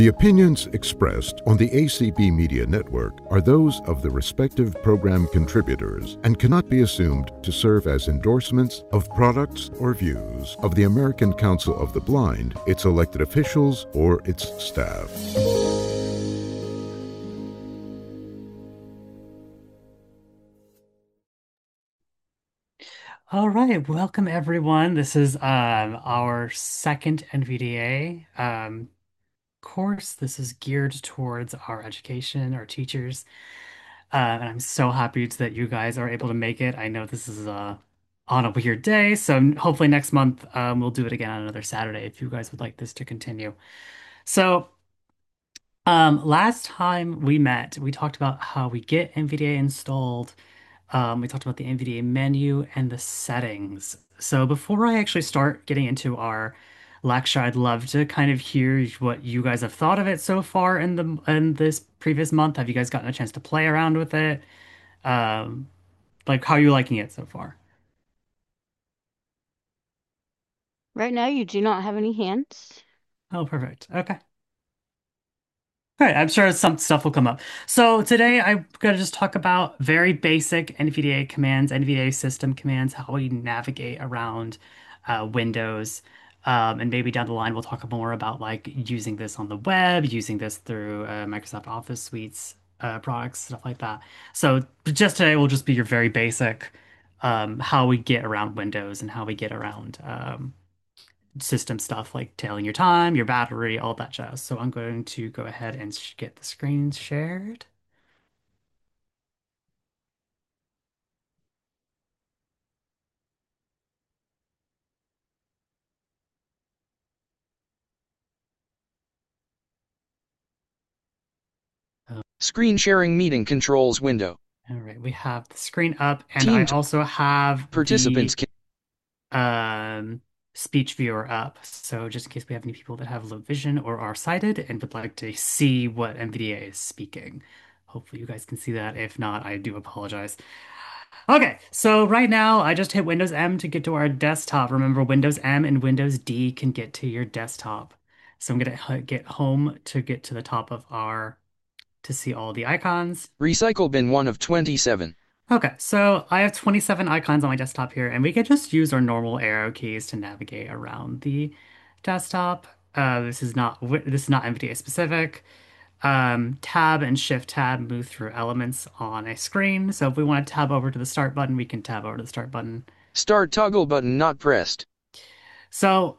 The opinions expressed on the ACB Media Network are those of the respective program contributors and cannot be assumed to serve as endorsements of products or views of the American Council of the Blind, its elected officials, or its staff. All right, welcome everyone. This is our second NVDA course. This is geared towards our education, our teachers, and I'm so happy that you guys are able to make it. I know this is on a weird day, so hopefully next month we'll do it again on another Saturday if you guys would like this to continue. So last time we met, we talked about how we get NVDA installed. We talked about the NVDA menu and the settings. So before I actually start getting into our lecture, I'd love to kind of hear what you guys have thought of it so far in this previous month. Have you guys gotten a chance to play around with it? Um, like how are you liking it so far? Right now, you do not have any hands. Oh, perfect. Okay. All right, I'm sure some stuff will come up. So today I'm going to just talk about very basic NVDA commands, NVDA system commands, how we navigate around Windows. And maybe down the line we'll talk more about like using this on the web, using this through Microsoft Office suites products, stuff like that. So just today will just be your very basic how we get around Windows and how we get around system stuff like tailing your time, your battery, all that jazz. So I'm going to go ahead and get the screen shared. Oh, Screen sharing meeting controls window. all right, we have the screen up, and I Team also have participants the can um, speech viewer up. So just in case we have any people that have low vision or are sighted and would like to see what NVIDIA is speaking. Hopefully you guys can see that. If not, I do apologize. Okay, so right now I just hit Windows M to get to our desktop. Remember, Windows M and Windows D can get to your desktop. So I'm gonna get home to get to the top of our to see all the icons. recycle bin 1 of 27. Okay, so I have 27 icons on my desktop here, and we can just use our normal arrow keys to navigate around the desktop. This is not NVDA specific. Tab and Shift tab move through elements on a screen. So if we want to tab over to the Start button, we can tab over to the Start button. Start toggle button not pressed. So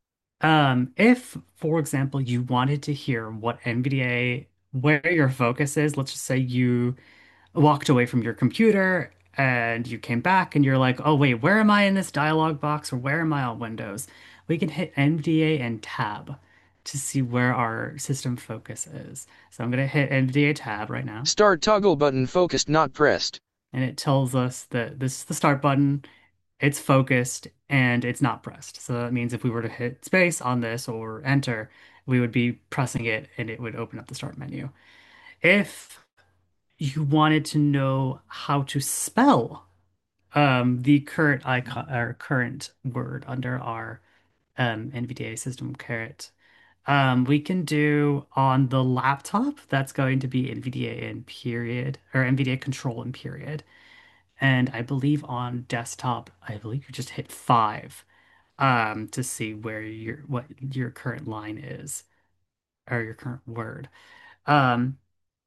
if, for example, you wanted to hear what NVDA, where your focus is, let's just say you walked away from your computer and you came back and you're like, oh, wait, where am I in this dialog box or where am I on Windows? We can hit NVDA and tab to see where our system focus is. So I'm going to hit NVDA tab right now, Start toggle button focused not pressed. and it tells us that this is the start button, it's focused, and it's not pressed. So that means if we were to hit space on this or enter, we would be pressing it and it would open up the start menu. If you wanted to know how to spell the current icon or current word under our NVDA system caret. We can do on the laptop, that's going to be NVDA in period or NVDA control in period. And I believe on desktop, I believe you just hit 5 to see where what your current line is or your current word. Um,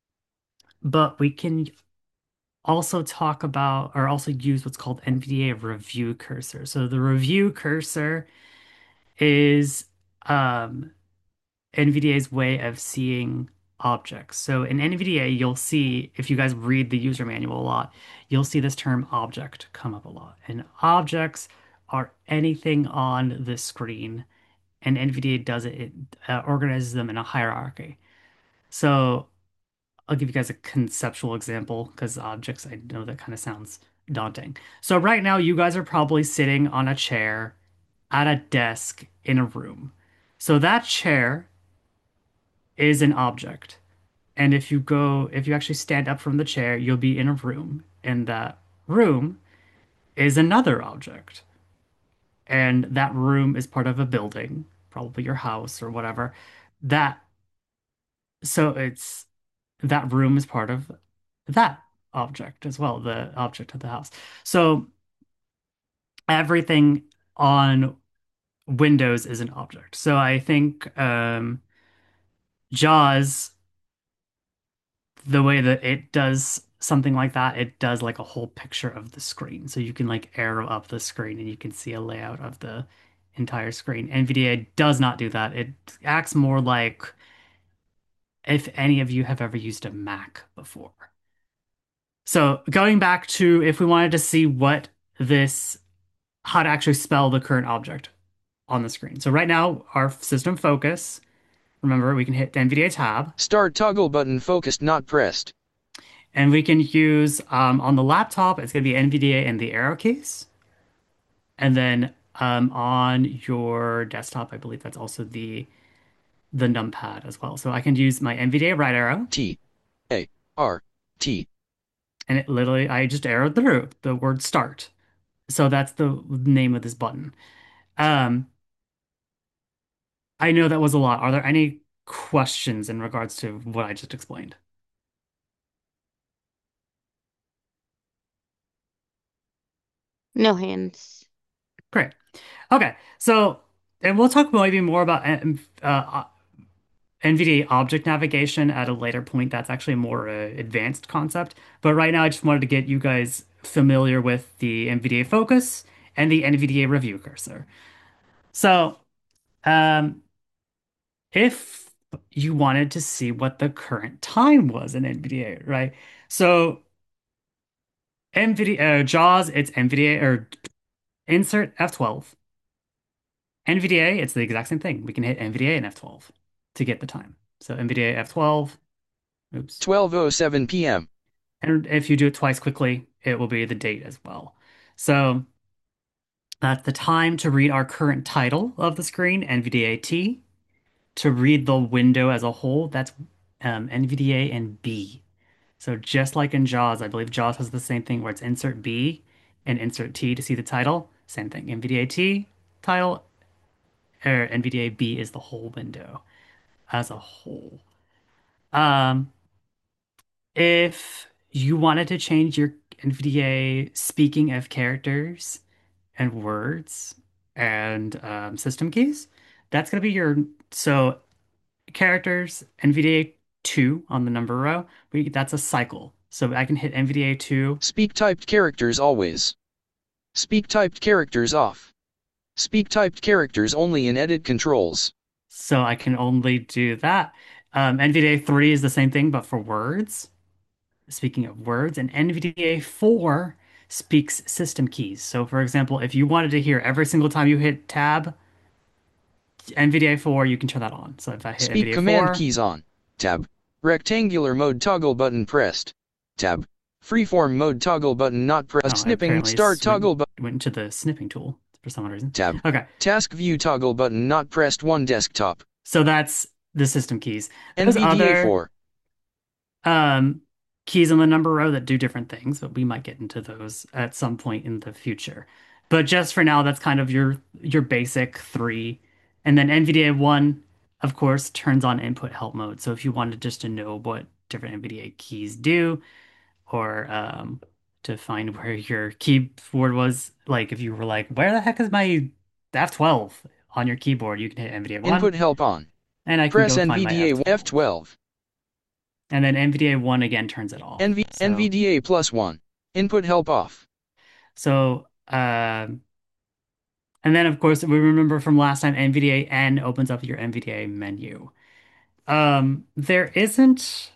but we can also talk about or also use what's called NVDA review cursor. So the review cursor is NVDA's way of seeing objects. So in NVDA, you'll see, if you guys read the user manual a lot, you'll see this term object come up a lot. And objects are anything on the screen, and NVDA does it, organizes them in a hierarchy. So I'll give you guys a conceptual example because objects, I know that kind of sounds daunting. So right now, you guys are probably sitting on a chair at a desk in a room. So that chair is an object. And if you actually stand up from the chair, you'll be in a room. And that room is another object. And that room is part of a building, probably your house or whatever. That So it's that room is part of that object as well, the object of the house. So everything on Windows is an object. So I think JAWS, the way that it does something like that, it does like a whole picture of the screen. So you can like arrow up the screen and you can see a layout of the entire screen. NVDA does not do that. It acts more like if any of you have ever used a Mac before. So going back to if we wanted to see what this, how to actually spell the current object on the screen. So right now, our system focus, remember, we can hit NVDA tab Start toggle button focused not pressed. and we can use on the laptop, it's going to be NVDA and the arrow keys. And then on your desktop, I believe that's also the numpad as well. So I can use my NVDA right arrow T A R T. and it literally, I just arrowed through the word start. So that's the name of this button. Um, I know that was a lot. Are there any questions in regards to what I just explained? No hands. Great. Okay. So, and we'll talk maybe more about NVDA object navigation at a later point. That's actually a more advanced concept. But right now, I just wanted to get you guys familiar with the NVDA focus and the NVDA review cursor. So, um, if you wanted to see what the current time was in NVDA, right? So NVIDIA JAWS, it's NVIDIA or insert F12. NVDA, it's the exact same thing. We can hit NVDA and F12 to get the time. So NVDA F12, oops. 12:07 p.m. And if you do it twice quickly, it will be the date as well. So that's the time to read our current title of the screen, NVDA T. To read the window as a whole, that's NVDA and B. So just like in JAWS, I believe JAWS has the same thing where it's insert B and insert T to see the title. Same thing. NVDA T title or NVDA B is the whole window as a whole. Um, if you wanted to change your NVDA speaking of characters and words and system keys, that's going to be your so characters NVDA 2 on the number row. That's a cycle. So I can hit NVDA 2. Speak typed characters always. Speak typed characters off. Speak typed characters only in edit controls. So I can only do that. NVDA 3 is the same thing, but for words. Speaking of words, and NVDA 4 speaks system keys. So for example, if you wanted to hear every single time you hit tab, NVDA 4, you can turn that on. So if I hit Speak NVDA command 4, keys on. Tab. Rectangular mode toggle button pressed. Tab. Freeform mode toggle button not pressed. oh, Snipping apparently start toggle button. went into the snipping tool for some reason. Tab. Okay, Task view toggle button not pressed 1 desktop. so that's the system keys. There's NVDA other 4. um, keys on the number row that do different things, but we might get into those at some point in the future. But just for now, that's kind of your basic three. And then NVDA 1, of course, turns on input help mode. So if you wanted just to know what different NVDA keys do, or to find where your keyboard was, like if you were like, where the heck is my F12 on your keyboard, you can hit NVDA 1, Input help on. and I can Press go find my NVDA F12. F12. And then NVDA 1 again turns it off. So, NVDA plus 1. Input help off. so and then of course we remember from last time NVDA N opens up your NVDA menu. There isn't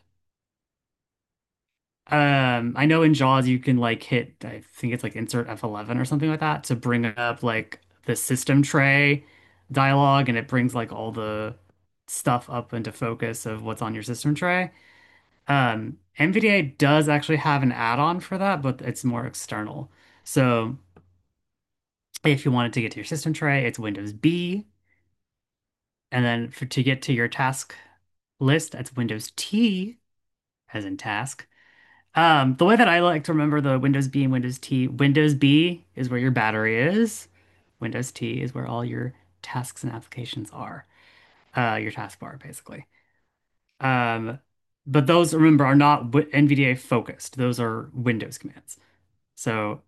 I know in JAWS you can like hit I think it's like insert F11 or something like that to bring up like the system tray dialog and it brings like all the stuff up into focus of what's on your system tray. NVDA does actually have an add-on for that, but it's more external. So if you wanted to get to your system tray, it's Windows B. And then to get to your task list, that's Windows T, as in task. The way that I like to remember the Windows B and Windows B is where your battery is. Windows T is where all your tasks and applications are. Your taskbar, basically. Um, but those, remember, are not NVDA focused. Those are Windows commands. So,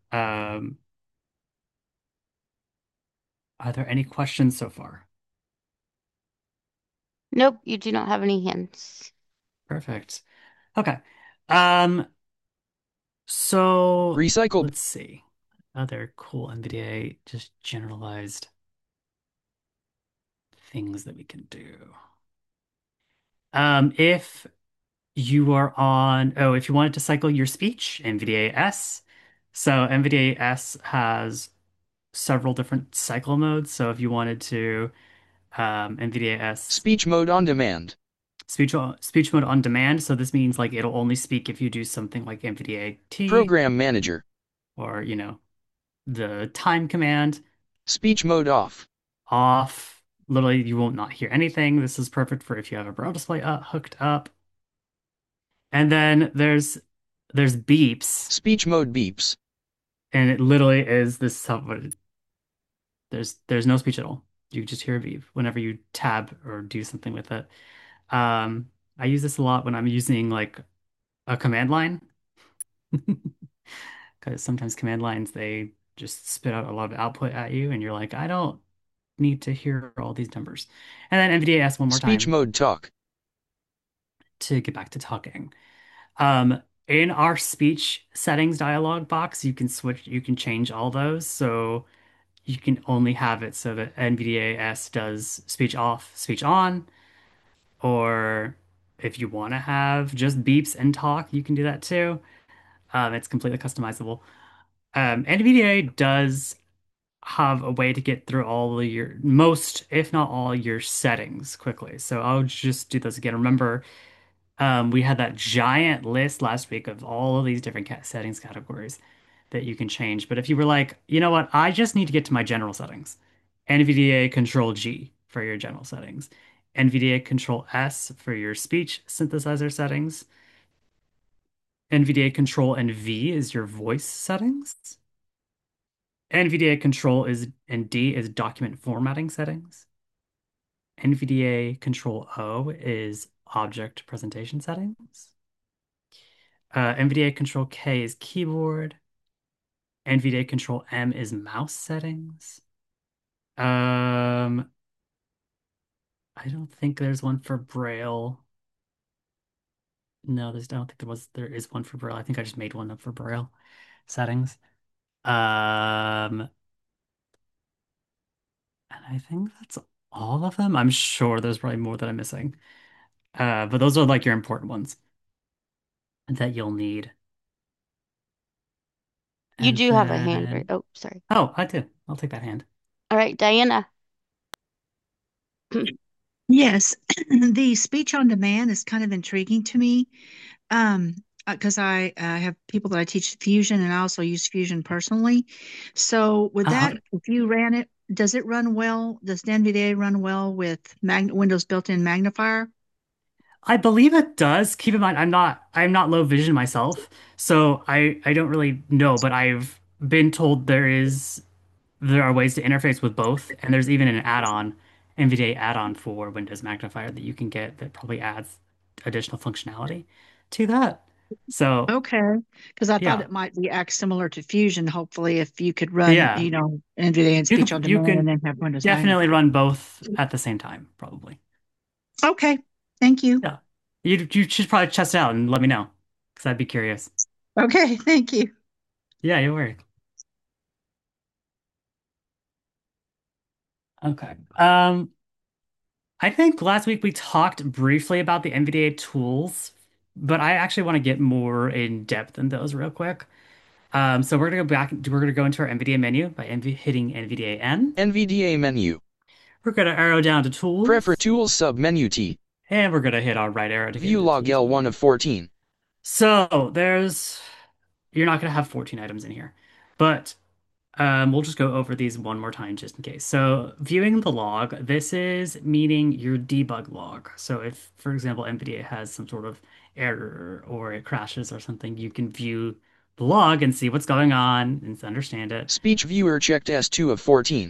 are there any questions so far? Nope, you do not have any hands. Perfect. Okay. Um, so Recycle. let's see. Other cool NVDA, just generalized things that we can do. If you are on, oh, if you wanted to cycle your speech, NVDA S. So NVDA S has several different cycle modes. So if you wanted to NVDA S Speech mode on demand. speech mode on demand, so this means like it'll only speak if you do something like NVDA T Program manager. or the time command Speech mode off. off. Literally, you will not hear anything. This is perfect for if you have a braille display hooked up. And then there's beeps, Speech mode beeps. and it literally is this. There's no speech at all. You just hear a beep whenever you tab or do something with it. I use this a lot when I'm using like a command line, because sometimes command lines they just spit out a lot of output at you, and you're like, I don't need to hear all these numbers. And then NVDA asks one more Speech time mode talk. to get back to talking. In our speech settings dialog box, you can change all those. So you can only have it so that NVDA does speech off, speech on, or if you want to have just beeps and talk, you can do that too. It's completely customizable. NVDA does have a way to get through all of your most, if not all, your settings quickly. So I'll just do those again. Remember, we had that giant list last week of all of these different settings categories that you can change. But if you were like, you know what, I just need to get to my general settings, NVDA Control G for your general settings, NVDA Control S for your speech synthesizer settings, NVDA Control and V is your voice settings, NVDA Control is and D is document formatting settings, NVDA Control O is object presentation settings. NVDA Control K is keyboard. NVDA Control M is mouse settings. Um, I don't think there's one for Braille. No, I don't think there is one for Braille. I think I just made one up for Braille settings. And I think that's all of them. I'm sure there's probably more that I'm missing. But those are like your important ones that you'll need. You And do have a hand, right? then, Oh, sorry. oh, I do. I'll take that hand. All right, Diana. Yes, the speech on demand is kind of intriguing to me. Um, because I have people that I teach Fusion and I also use Fusion personally. So with Uh-huh. that, if you ran it, does it run well? Does NVDA run well with Windows built-in magnifier? I believe it does. Keep in mind, I'm not low vision myself, so I don't really know, but I've been told there are ways to interface with both, and there's even an add-on, NVDA add-on for Windows Magnifier that you can get that probably adds additional functionality to that. So Okay, because I thought yeah, it might be act similar to Fusion, hopefully, if you could run, yeah, NVDA and speech on you demand and can then have Windows definitely magnifier. run both at the same time, probably. Okay, thank you. Yeah, you should probably test it out and let me know, because I'd be curious. Okay, thank you. Yeah, you're worry. Okay. I think last week we talked briefly about the NVDA tools, but I actually want to get more in depth in those real quick. So we're gonna go back. We're gonna go into our NVDA menu by hitting NVDA N. NVDA menu. We're gonna arrow down to Prefer Tools, tools sub-menu T. and we're gonna hit our right arrow to get View into log Tools L1 menu. of 14. So you're not gonna have 14 items in here, but we'll just go over these one more time just in case. So viewing the log, this is meaning your debug log. So if, for example, NVIDIA has some sort of error or it crashes or something, you can view the log and see what's going on and understand it. Speech viewer checked S2 of 14.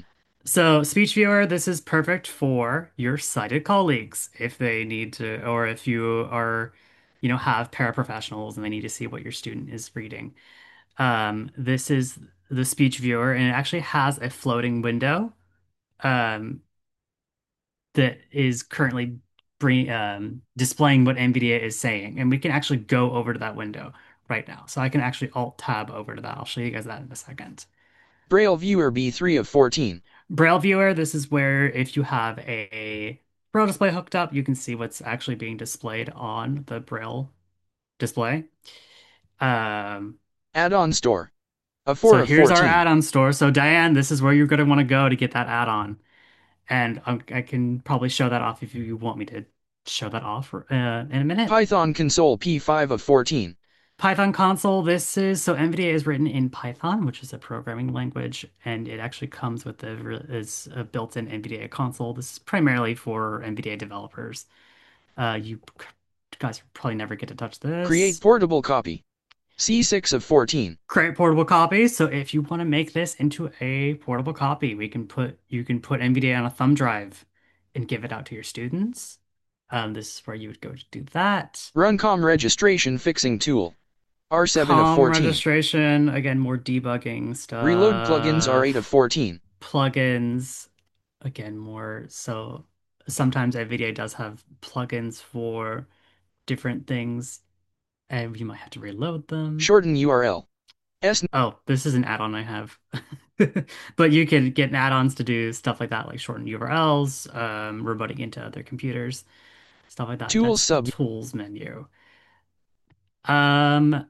So, speech viewer, this is perfect for your sighted colleagues if they need to, or if you are, have paraprofessionals and they need to see what your student is reading. This is the speech viewer, and it actually has a floating window um, that is currently displaying what NVIDIA is saying, and we can actually go over to that window right now. So I can actually Alt Tab over to that. I'll show you guys that in a second. Braille Viewer B3 of 14. Braille Viewer, this is where if you have a Braille display hooked up, you can see what's actually being displayed on the Braille display. Um, Add-on Store. A 4 so of here's our 14. add-on store. So Diane, this is where you're going to want to go to get that add-on. And I can probably show that off if you want me to show that off in a minute. Python Console P5 of 14. Python console, this is so NVIDIA is written in Python, which is a programming language, and it actually comes with is a built-in NVIDIA console. This is primarily for NVIDIA developers. You guys probably never get to touch Create this. Portable Copy. C6 of 14. Create portable copies. So if you want to make this into a portable copy, you can put NVIDIA on a thumb drive and give it out to your students. This is where you would go to do that. Runcom Registration Fixing Tool. R7 of COM 14. registration, again, more debugging stuff. Reload Plugins R8 of 14. Plugins, again, more. So sometimes NVIDIA does have plugins for different things, and you might have to reload them. Shorten URL. Oh, this is an add-on I have. But you can get add-ons to do stuff like that, like shorten URLs, rebooting into other computers, stuff like that. Tools That's the sub. tools menu. Um,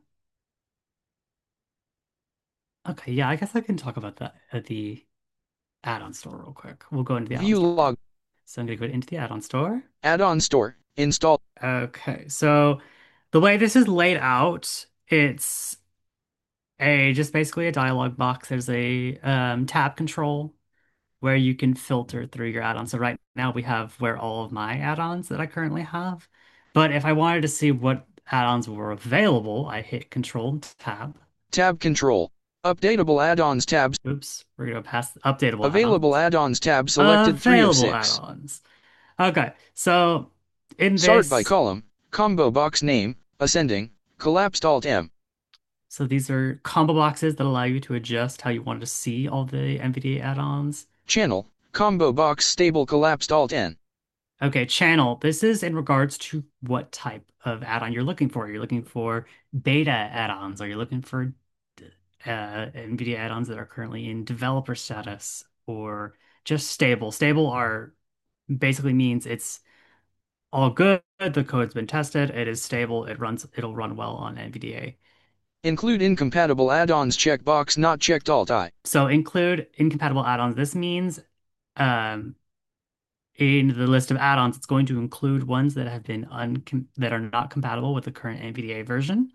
okay, yeah, I guess I can talk about that at the add-on store real quick. We'll go into the add-on View store. log. So I'm gonna go into the add-on store. Add-on Store. Install. Okay, so the way this is laid out, it's a just basically a dialog box. There's a tab control where you can filter through your add-ons. So right now we have where all of my add-ons that I currently have. But if I wanted to see what add-ons were available, I hit Control Tab. Tab Control. Updatable add-ons tabs. Oops, we're gonna go past updatable Available add-ons tab selected 3 of available 6. add-ons. Okay, so in Sort by this, column. Combo box name. Ascending. Collapsed Alt M. so these are combo boxes that allow you to adjust how you want to see all the NVIDIA add-ons. Channel. Combo box stable collapsed Alt N. Okay, channel. This is in regards to what type of add-on you're looking for. You're looking for beta add-ons, or you're looking for NVIDIA add-ons that are currently in developer status, or just stable. Stable are basically means it's all good. The code's been tested. It is stable. It'll run well on NVDA. Include incompatible add-ons checkbox not checked Alt I. So include incompatible add-ons. This means um, in the list of add-ons, it's going to include ones that have been that are not compatible with the current NVDA version.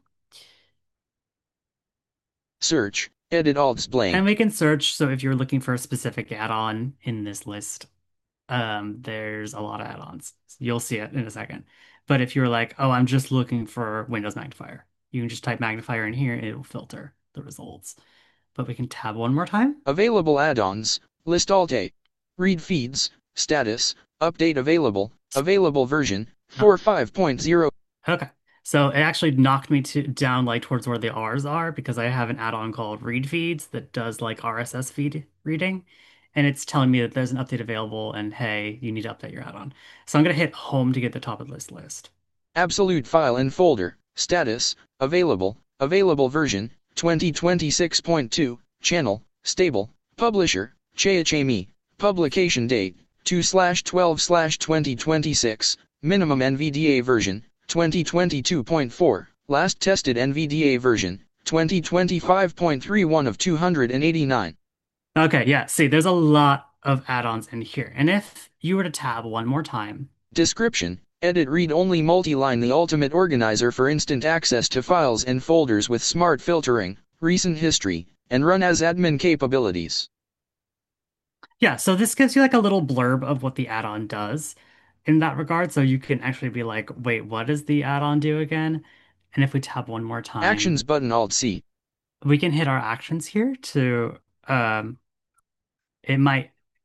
Search. Edit Alt blank. And we can search. So if you're looking for a specific add-on in this list, there's a lot of add-ons. You'll see it in a second. But if you're like, oh, I'm just looking for Windows Magnifier, you can just type magnifier in here and it'll filter the results. But we can tab one more time. Available add-ons. List Alt A. Read feeds. Status. Update available. Available version. 4.5.0. Okay. So it actually knocked me down like towards where the R's are because I have an add-on called Read Feeds that does like RSS feed reading. And it's telling me that there's an update available and hey, you need to update your add-on. So I'm going to hit home to get the top of this list. Absolute file and folder. Status. Available. Available version. 2026.2. Channel. Stable. Publisher. Chayachami. Publication date. 2/12/2026. Minimum NVDA version. 2022.4. Last tested NVDA version. 2025.31 of 289. Okay, yeah, see, there's a lot of add-ons in here. And if you were to tab one more time, Description. Edit read-only multi-line, the ultimate organizer for instant access to files and folders with smart filtering, recent history, and run as admin capabilities. yeah, so this gives you like a little blurb of what the add-on does in that regard. So you can actually be like, wait, what does the add-on do again? And if we tab one more time, Actions button Alt-C. we can hit our actions here to, it might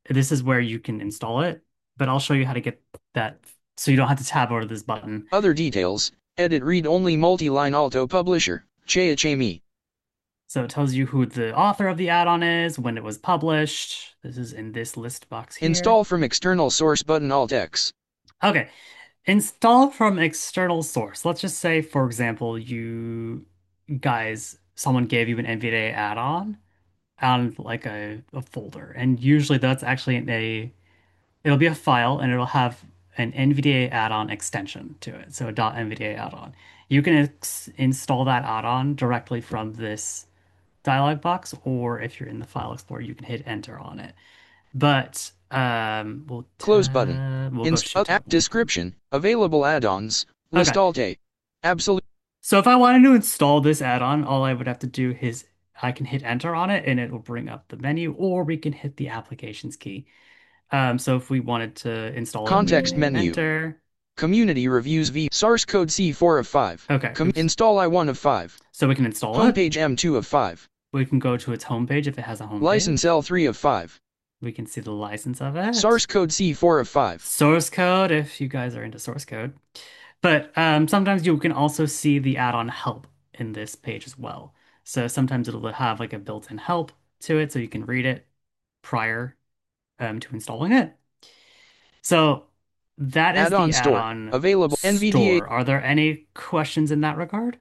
this is where you can install it, but I'll show you how to get that so you don't have to tab over this button. Other details, edit read-only multi-line auto publisher, CheaChemi. So it tells you who the author of the add-on is, when it was published. This is in this list box here. Install from external source button Alt-X. Okay, install from external source. Let's just say, for example, you guys, someone gave you an NVDA add-on on like a folder, and usually that's actually it'll be a file and it'll have an NVDA add-on extension to it, so a .nvda add-on. You can install that add-on directly from this dialog box, or if you're in the File Explorer, you can hit Enter on it. But Close button. We'll go shoot tab. Description. Available add-ons. List Okay. Alt-A. Absolute. So if I wanted to install this add-on, all I would have to do is I can hit Enter on it, and it will bring up the menu, or we can hit the Applications key. So if we wanted to install it, we Context can hit menu. Enter. Community reviews v source code C4 of 5. Okay. Install I1 of 5. So we can install it. Homepage M2 of 5. We can go to its homepage if it has a homepage. License L3 of 5. We can see the license of it. Source code C4 of 5. Source code, if you guys are into source code. But sometimes you can also see the add-on help in this page as well. So sometimes it'll have like a built-in help to it, so you can read it prior to installing it. So that is Add-on the store. add-on Available NVDA. store. Are there any questions in that regard?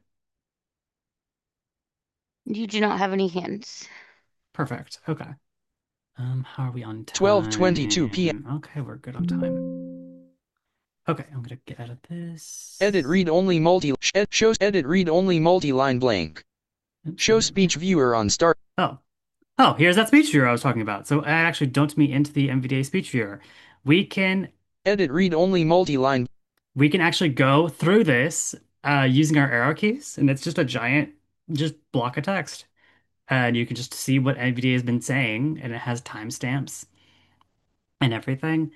You do not have any hands. Perfect. Okay. How are we on time? 12:22 p.m. Okay, we're good on time. Okay, I'm gonna get out of this. Edit read-only shows edit read-only multi-line blank. Show speech viewer on start. Oh, here's that speech viewer I was talking about. So I actually dumped me into the NVDA speech viewer. We can edit read-only multi-line. We can actually go through this using our arrow keys, and it's just a giant just block of text. And you can just see what NVDA has been saying, and it has timestamps and everything.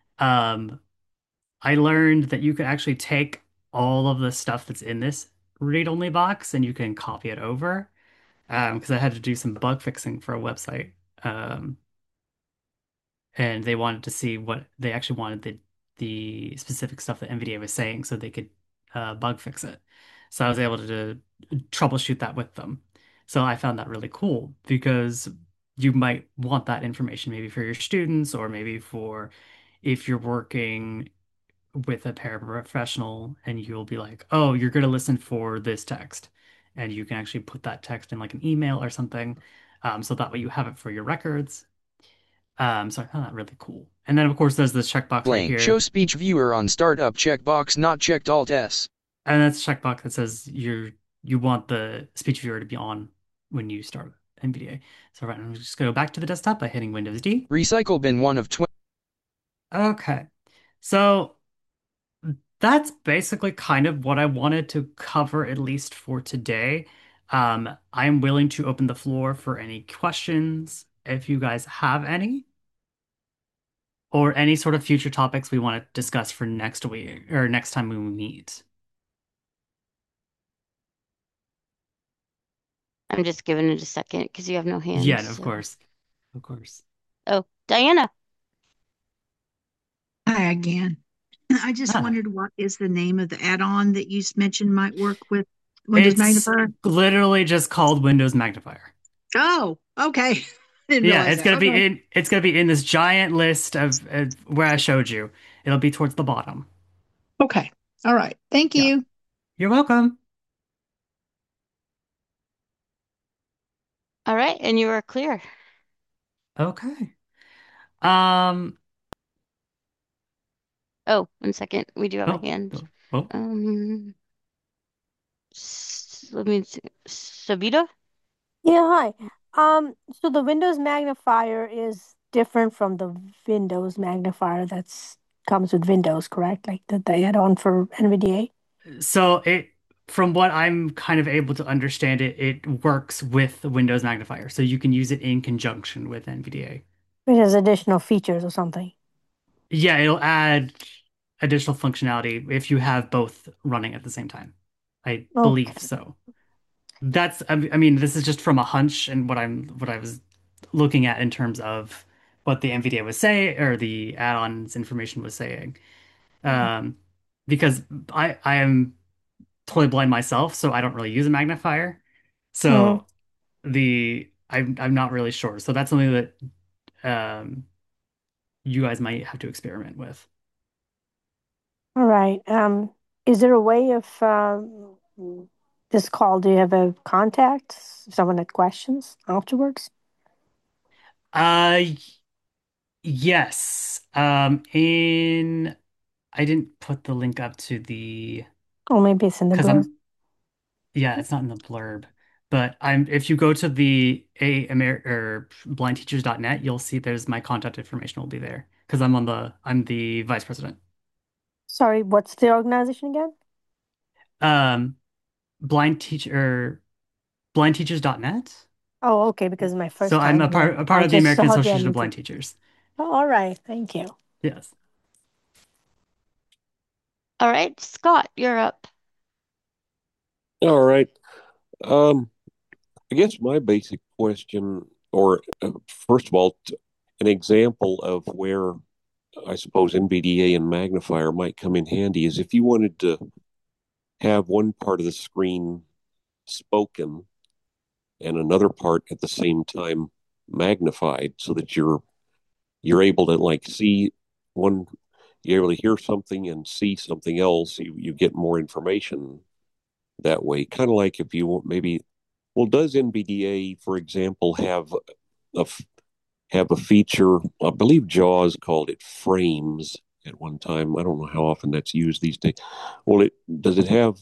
I learned that you could actually take all of the stuff that's in this read-only box and you can copy it over. Because I had to do some bug fixing for a website. And they wanted to see what they actually wanted the specific stuff that NVIDIA was saying so they could bug fix it. So I was able to troubleshoot that with them. So I found that really cool because you might want that information maybe for your students or maybe for if you're working with a paraprofessional and you'll be like, oh, you're going to listen for this text. And you can actually put that text in like an email or something. So that way you have it for your records. So I found that really cool. And then of course there's this checkbox right here. Show speech viewer on startup checkbox not checked Alt S. And that's a checkbox that says you want the speech viewer to be on when you start NVDA. So right now I'm just go back to the desktop by hitting Windows D. Recycle bin 1 of 20. Okay. So that's basically kind of what I wanted to cover, at least for today. I'm willing to open the floor for any questions if you guys have any, or any sort of future topics we want to discuss for next week or next time we meet. I'm just giving it a second because you have no hands. Yeah, of course. Of course. Oh, Diana. Hi again. I just wondered what is the name of the add-on that you mentioned might work with Windows Magnifier? It's literally just called Windows Magnifier. Oh, okay. Yeah, it's gonna be in this giant list of where I showed you. It'll be towards the bottom. Okay. All right. Thank you. Yeah. You're welcome. All right, and you are clear. Okay. Oh, 1 second. We do have a hand. Oh. Let me see. Sabita? Yeah, hi. So the Windows magnifier is different from the Windows magnifier that's comes with Windows, correct? Like the add-on for NVDA. So from what I'm kind of able to understand it works with the Windows magnifier. So you can use it in conjunction with NVDA. Which has additional features or something. Yeah, it'll add additional functionality if you have both running at the same time. I believe so. I mean, this is just from a hunch and what I was looking at in terms of what the NVDA was saying or the add-ons information was saying. Um, because I am totally blind myself, so I don't really use a magnifier. Mm. So I'm not really sure. So that's something that you guys might have to experiment with. All right. Is there a way of this call? Do you have a contact? Someone had questions afterwards? Uh yes. In I didn't put the link up to the Or maybe it's in the because blur. yeah, it's not in the blurb. But I'm if you go to the a Amer or blindteachers.net, you'll see there's my contact information will be there because I'm the vice president. Sorry, what's the organization again? Um blind teacher blindteachers.net. Oh, okay, because it's my So first I'm time here. a part I of the just American saw the Association of meeting. Blind Teachers. Oh, all right, thank you. Yes. All right, Scott, you're up. All right. Um, I guess my basic question, or first of all, an example of where I suppose NVDA and magnifier might come in handy is if you wanted to have one part of the screen spoken and another part at the same time magnified so that you're able to like see one, you're able to hear something and see something else. You get more information that way. Kind of like if you want maybe, well, does NVDA, for example, a have a feature? I believe Jaws called it frames at one time. I don't know how often that's used these days. Well, it does it have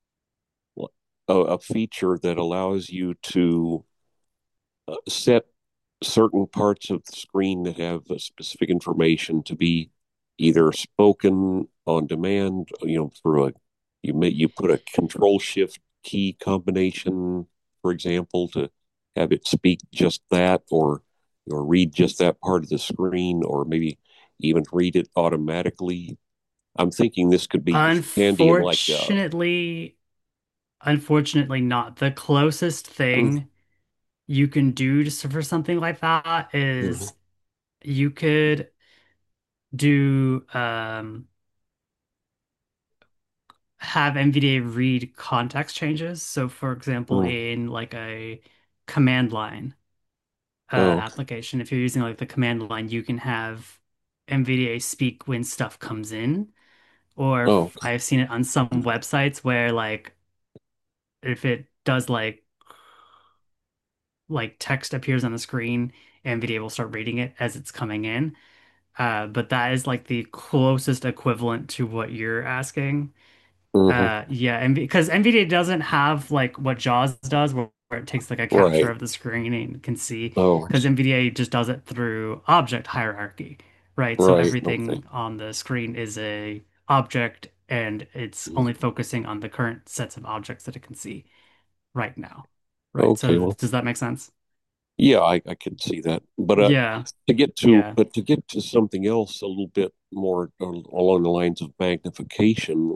a feature that allows you to set certain parts of the screen that have specific information to be either spoken on demand, through you put a control shift key combination, for example, to have it speak just that, or read just that part of the screen, or maybe even read it automatically. I'm thinking this could be handy in like Unfortunately, unfortunately not. The closest thing you can do for something like that is you could do have NVDA read context changes. So for example, oh, in like a command line oh, application, if you're using like the command line, you can have NVDA speak when stuff comes in. Or oh, I've seen it on some websites where like if it does like text appears on the screen, NVIDIA will start reading it as it's coming in. But that is like the closest equivalent to what you're asking. mhm, Yeah, and because NVIDIA doesn't have like what JAWS does, where it takes like a capture right, of the screen and can see, oh, because NVIDIA just does it through object hierarchy, right? So right, okay, everything on the screen is a object, and it's only focusing on the current sets of objects that it can see right now, right? okay, So well, does that make sense? yeah, I can see that, but Yeah, to yeah. get to something else a little bit more along the lines of magnification,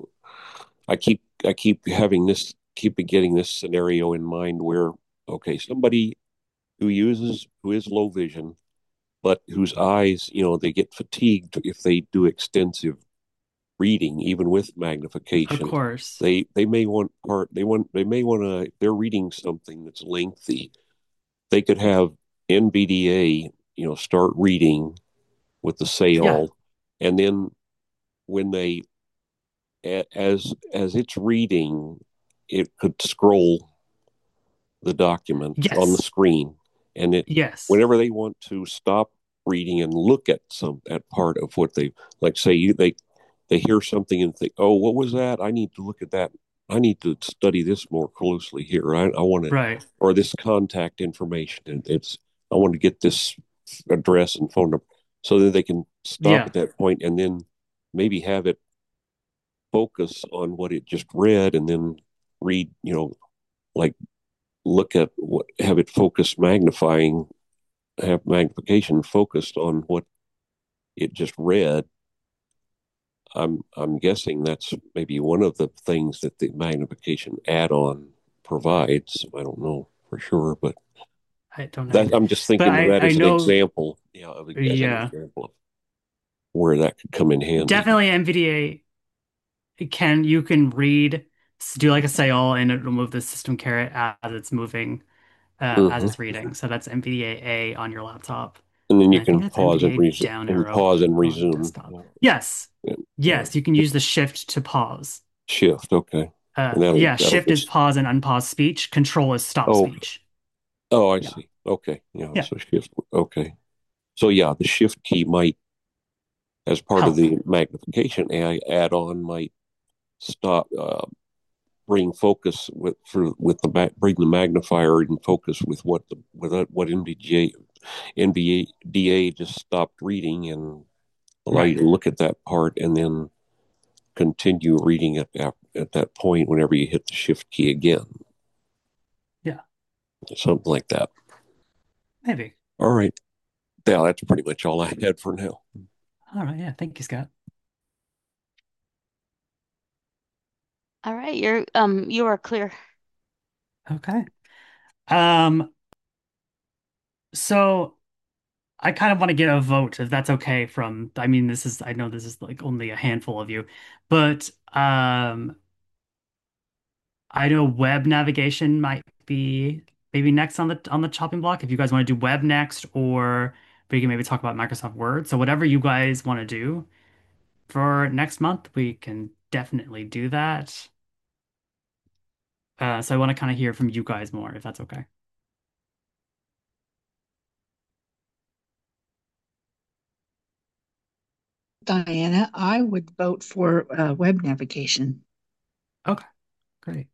I keep getting this scenario in mind where, okay, somebody who is low vision, but whose eyes, they get fatigued if they do extensive reading, even with Of magnification. course. They may want they may want to, if they're reading something that's lengthy, they could have NVDA, start reading with the say Yeah. all, and then when they as it's reading, it could scroll the document on the Yes. screen, and it Yes. whenever they want to stop reading and look at that part of what they, like, say they hear something and think, oh, what was that? I need to look at that. I need to study this more closely here. I want to, Right. or this contact information, and I want to get this address and phone number, so that they can stop Yeah. at that point and then maybe have it focus on what it just read, and then read, like, look at what, have it focus magnifying, have magnification focused on what it just read. I'm guessing that's maybe one of the things that the magnification add-on provides. I don't know for sure, but I don't know That either. I'm just But thinking of that I as an know, example, as an yeah, example of where that could come in handy. definitely NVDA you can read, do like a say all, and it'll move the system caret as it's moving, as Hmm. it's reading. So that's NVDA A on your laptop. And then And you I think can that's pause and NVDA resume down and arrow pause and on resume. desktop. Yes. Yeah, yeah. Yes, you can use the shift to pause. Shift, okay. And Yeah, that'll shift is just pause and unpause speech. Control is stop oh speech. oh I Yeah. see. Okay. Yeah, Yeah. so shift, okay. So yeah, the shift key might, as part of Help. the magnification add-on, might stop bring focus with bring the magnifier in focus with what NVDA just stopped reading, and allow you Right. to look at that part and then continue reading it at that point whenever you hit the shift key again. Yeah. Something like that. Maybe. All right. Yeah, that's pretty much all I had for now. All right. Yeah. Thank you, Scott. All right, you are clear. Okay. Um, so I kind of want to get a vote if that's okay from, I mean, I know this is like only a handful of you, but I know web navigation might be maybe next on the chopping block if you guys want to do web next, or we can maybe talk about Microsoft Word. So whatever you guys want to do for next month, we can definitely do that. So I want to kind of hear from you guys more, if that's okay. Diana, I would vote for web navigation. Okay, great.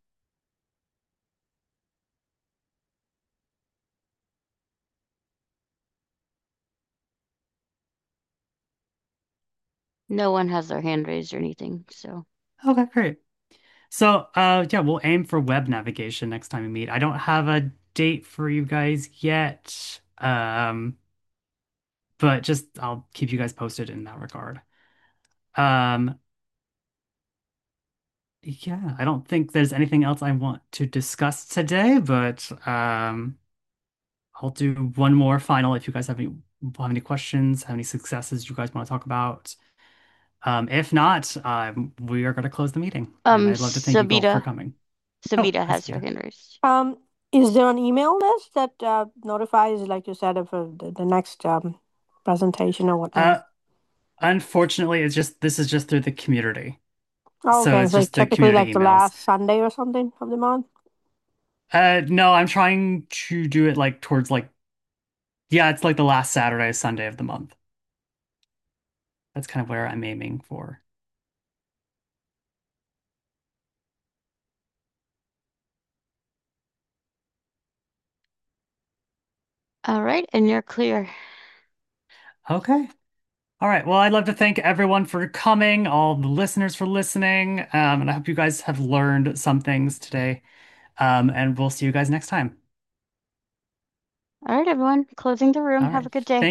No one has their hand raised or anything, so. Okay, great. So, yeah, we'll aim for web navigation next time we meet. I don't have a date for you guys yet, but just I'll keep you guys posted in that regard. Um, yeah, I don't think there's anything else I want to discuss today, but I'll do one more final if you guys have any questions, have any successes you guys want to talk about. If not, we are going to close the meeting, and I'd love to thank you both for Sabita, coming. Oh, Sabita hi, has your Sabita. hand raised. Is there an email list that notifies, like you said, of the next presentation or whatnot? Unfortunately, this is just through the community. Oh, So okay, it's so it's just the typically community like the emails. last Sunday or something of the month. No, I'm trying to do it like towards like, yeah, it's like the last Saturday, Sunday of the month. That's kind of where I'm aiming for. All right, and you're clear. Okay. All right. Well, I'd love to thank everyone for coming, all the listeners for listening, and I hope you guys have learned some things today. And we'll see you guys next time. All right, everyone, closing the room. All Have right. a good day. Thank